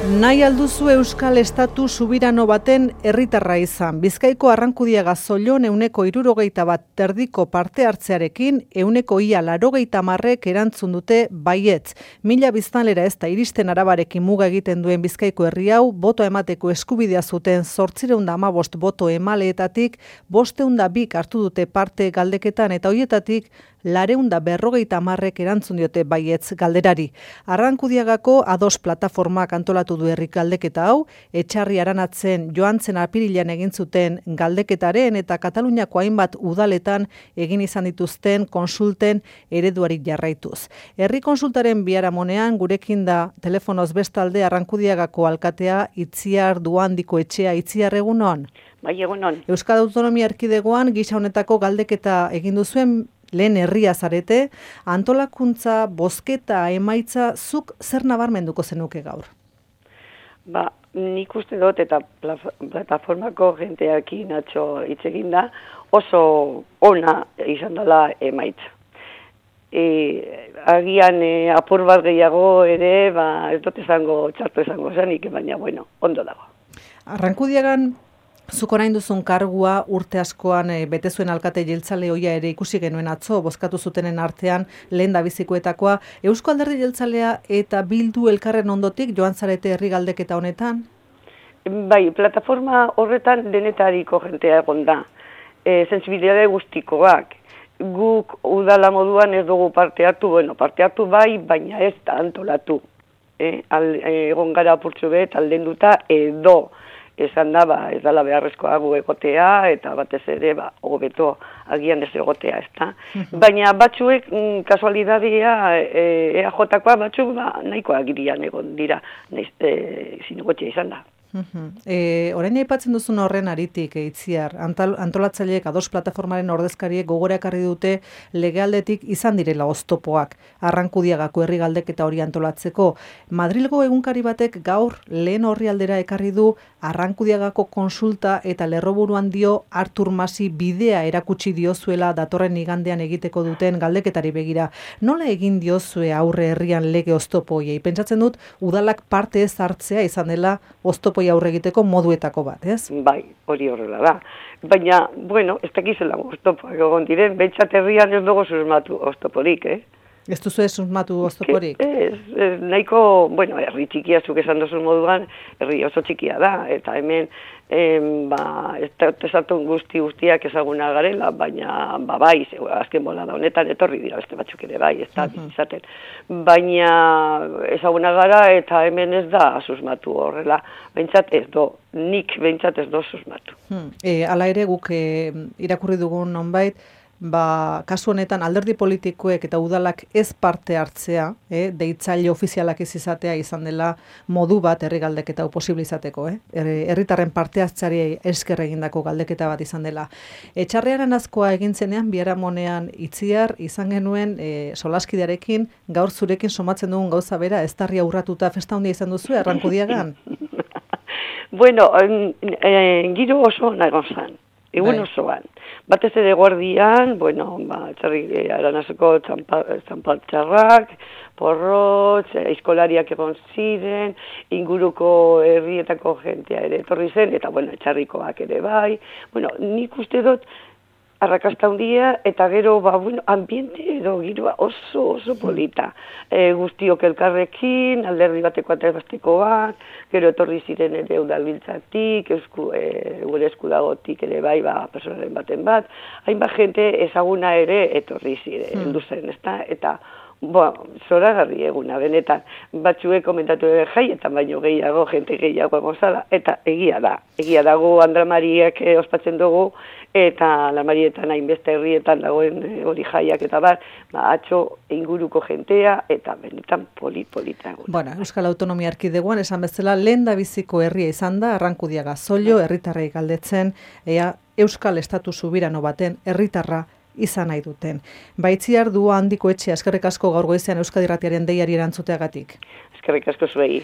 Nahi alduzu Euskal Estatu subirano baten herritarra izan. Bizkaiko Arrankudiaga Zollon 61% parte hartzearekin 80% erantzun dute baietz. 1000 biztanlera ez da iristen arabarekin muga egiten duen Bizkaiko herri hau, boto emateko eskubidea zuten 815 boto emaleetatik 502 hartu dute parte galdeketan eta hoietatik 450 erantzun diote baietz galderari. Arrankudiagako A2 plataformak antolatu du herri galdeketa hau, Etxarri Aranatzen joan zen apirilean egin zuten galdeketaren eta Kataluniako hainbat udaletan egin izan dituzten konsulten ereduari jarraituz. Herri konsultaren biharamonean gurekin da telefonoz bestalde Arrankudiagako alkatea Itziar Duandiko Etxea. Itziar, egunon? Bai, egunon. Euskal Autonomia Erkidegoan gisa honetako galdeketa egin duzuen lehen herria zarete, antolakuntza, bozketa, emaitza, zuk zer nabarmenduko zenuke gaur? Nik uste dut eta plataformako jenteakin atxo hitz egin da, oso ona izan dela emaitza. Agian apur bat gehiago ere, ez dut txarto izango zenik, baina ondo dago. Arrankudiagan, zuk orain duzun kargua urte askoan bete zuen alkate jeltzale hoia ere ikusi genuen atzo, bozkatu zutenen artean lehen bizikoetakoa. Eusko Alderdi Jeltzalea eta Bildu elkarren ondotik joan zarete herri galdeketa honetan? Bai, plataforma horretan denetariko jentea egon da. Sensibilitate guztikoak. Guk udala moduan ez dugu parte hartu, parte hartu bai, baina ez da antolatu. Egon gara apurtxo bet, aldenduta edo. Esan da, ez dela beharrezkoa gu egotea, eta batez ere, hobeto agian ez egotea, ez da. Baina batzuek, kasualidadea, EAJ-koa batzuk nahikoa agirian egon dira, zinegotzea izan da. Orain aipatzen duzun horren aritik, Itziar, antolatzaileek A2 plataformaren ordezkariek gogora ekarri dute legealdetik izan direla oztopoak Arrankudiagako herri galdeketa hori antolatzeko. Madrilgo egunkari batek gaur lehen orrialdera ekarri du Arrankudiagako konsulta eta lerroburuan dio Artur Masi bidea erakutsi diozuela datorren igandean egiteko duten galdeketari begira. Nola egin diozue aurre herrian lege oztopoiei? Pentsatzen dut udalak parte ez hartzea izan dela oztopo aurre egiteko moduetako bat, ez? Bai, hori horrela da. Baina, ez dakizela oztopoak egon diren, behintzat herrian ez dugu susmatu oztoporik, Ez duzu susmatu oztoporik? Nahiko, herri txikia zuk esan duzun moduan, herri oso txikia da, eta hemen, ez esatun guztiak ezaguna garela, baina, bai, azken bola da honetan, etorri dira beste batzuk ere, bai, ez da, izaten. Baina, ezaguna gara, eta hemen ez da susmatu horrela, behintzat ez do, nik behintzat ez do susmatu. Hala ere guk irakurri dugun nonbait, kasu honetan alderdi politikoek eta udalak ez parte hartzea, deitzaile ofizialak ez izatea izan dela modu bat herri galdeketa posible izateko, herritarren parte hartzeari esker egindako galdeketa bat izan dela. Etxarriaren azkoa egin zenean, biharamonean Itziar, izan genuen solaskidearekin, gaur zurekin somatzen dugun gauza bera, ez tarria urratuta festa handia izan duzu, Arrankudiagan? Giro oso nagon zan. Egun osoan. Batez ere guardian, Etxarri Aranazko txampaltxarrak, porrotz, aizkolariak egon ziren, inguruko herrietako jentea ere etorri zen, eta Etxarrikoak ere bai. Nik uste dut arrakasta handia, eta gero, ambiente edo giroa oso polita. Guztiok elkarrekin, alderdi bateko atebastekoak, gero etorri ziren ere udalbiltzatik, gure eskudagotik ere bai, personaren baten bat, hainbat jente ezaguna ere etorri ziren, duzen, ezta? Eta, zoragarri eguna, benetan, batzuek komentatu ere jaietan baino gehiago, jente gehiago egozala, eta egia dago Andra Mariak ospatzen dugu, eta La Marietan hainbeste herrietan dagoen hori jaiak eta atxo inguruko jentea, eta benetan polita eguna. Euskal Autonomia Erkidegoan esan bezala lehendabiziko herria izan da, Arrankudiaga Zollo, herritarrei galdetzen, ea Euskal Estatu subirano baten herritarra izan nahi duten. Itziar Duandiko Etxea, eskerrik asko gaur goizean Euskadi Irratiaren deiari erantzuteagatik. Eskerrik asko zuei.